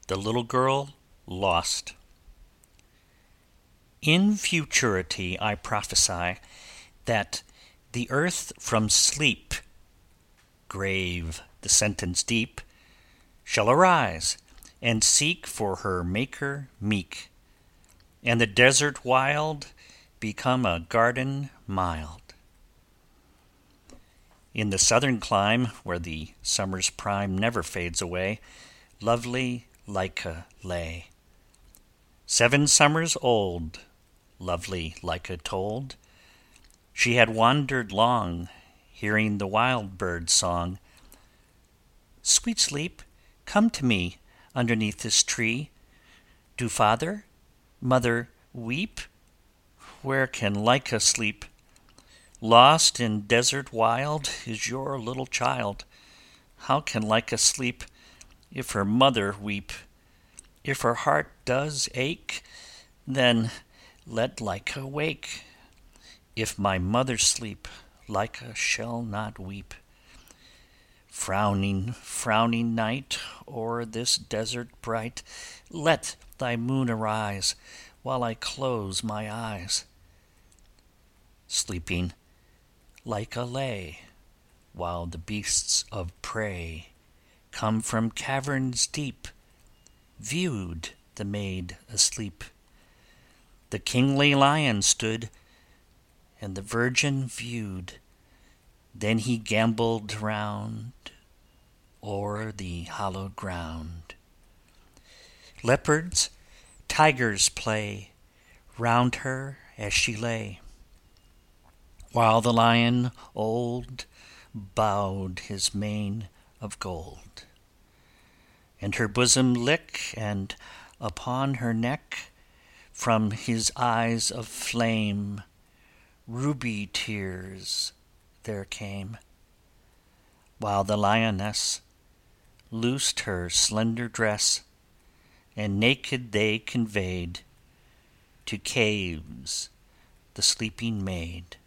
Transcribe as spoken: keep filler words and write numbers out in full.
The Little Girl Lost. In futurity I prophesy that the earth from sleep, grave the sentence deep, shall arise and seek for her Maker meek, and the desert wild become a garden mild. In the southern clime, where the summer's prime never fades away, lovely Lyca lay. Seven summers old, lovely Lyca told, she had wandered long, hearing the wild bird's song. Sweet sleep, come to me underneath this tree. Do father, mother weep? Where can Lyca sleep? Lost in desert wild is your little child. How can Lyca sleep if her mother weep? If her heart does ache, then let Lyca wake. If my mother sleep, Lyca shall not weep. Frowning, frowning night, o'er this desert bright, let thy moon arise, while I close my eyes. Sleeping, Lyca lay, while the beasts of prey, come from caverns deep, viewed the maid asleep. The kingly lion stood, and the virgin viewed. Then he gambolled round o'er the hallowed ground. Leopards, tigers play round her as she lay, while the lion old bowed his mane of gold, and her bosom lick, and upon her neck from his eyes of flame ruby tears there came, while the lioness loosed her slender dress, and naked they conveyed to caves the sleeping maid.